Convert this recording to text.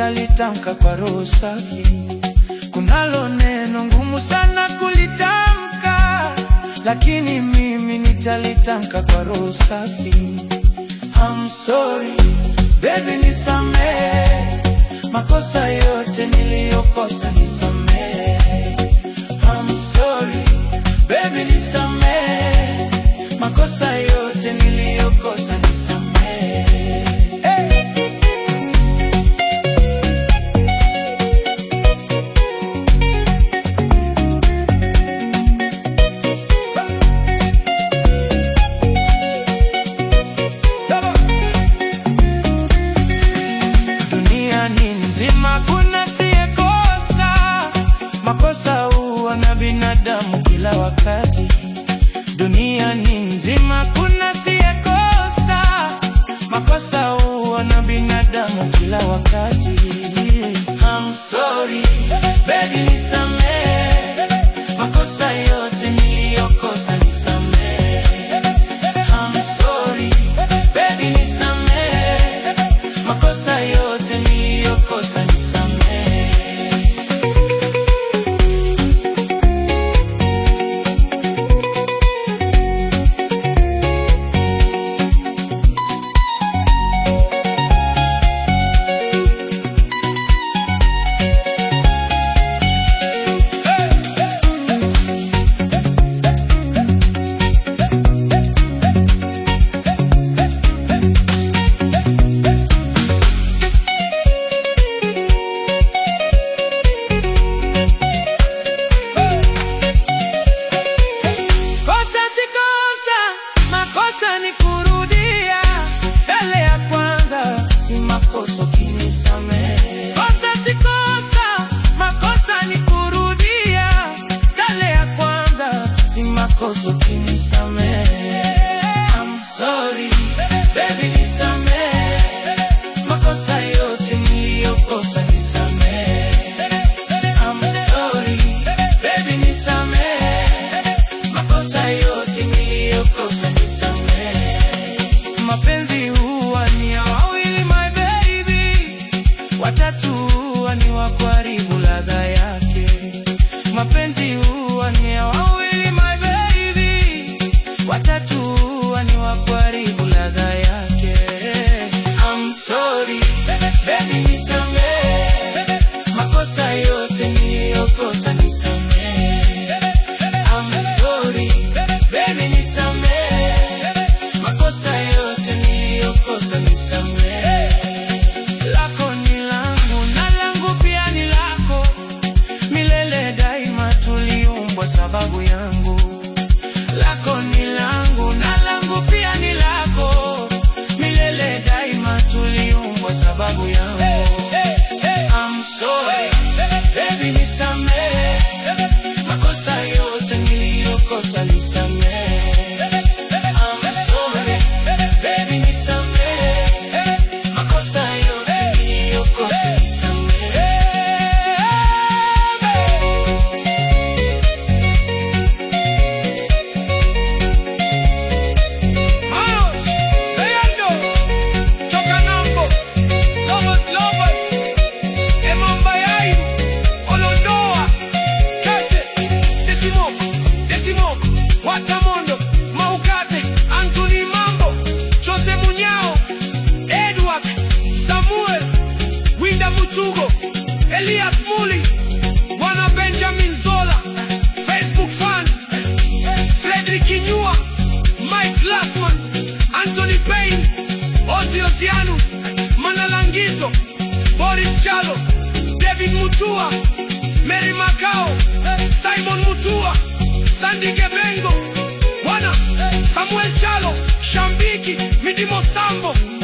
nitalitamka kwa roho safi. Kunalo neno ngumu sana kulitamka, lakini mimi nitalitamka kwa roho safi. I'm sorry, baby nisamehe, makosa yote niliyokosa nisamehe. I'm sorry, baby nisamehe, makosa yote niliyokosa nisamehe. Kuna siyekosa, makosa huwa na binadamu kila wakati. Dunia ni nzima kuna siyekosa, makosa huwa na binadamu kila wakati. I'm sorry, baby nisamehe, makosa yote niliyokosa nisamehe. I'm sorry, baby nisamehe, makosa yote niliyokosa nisamehe. I'm sorry, baby nisamehe, makosa yote niliyokosa nisamehe. I'm sorry, baby nisamehe, makosa yote niliyokosa nisamehe. Mapenzi huwa ni ya wawili my baby, watatu huwa ni wa karibu ladha yake. Mapenzi huwa ni ya wawili my baby, watatu ni wa karibu ladha yake. I'm sorry, baby nisamehe, makosa yote niliyokosa nisamehe. I'm sorry, baby nisamehe, makosa yote niliyokosa nisamehe. Lako ni langu na langu pia ni lako, milele daima tuliumbwa sababu yangu. Lako ni langu na langu pia ni lako, milele daima tuliumbwa sababu yangu. I'm sorry, baby nisamehe, makosa yote niliyokosa nisamehe. I'm sorry, baby nisamehe, makosa yote niliyokosa nisamehe. Elias Muli, Bwana Benjamin Zola, Facebook fans, Frederick Kinyua, Mike Glassman, Anthony Payne, Ozzy Ozianu, Manalangito, Boris Chalo, David Mutua, Mary Macao, Simon Mutua, Sandy Gebengo, Bwana Samuel Chalo, Shambiki, Midimo Sambo.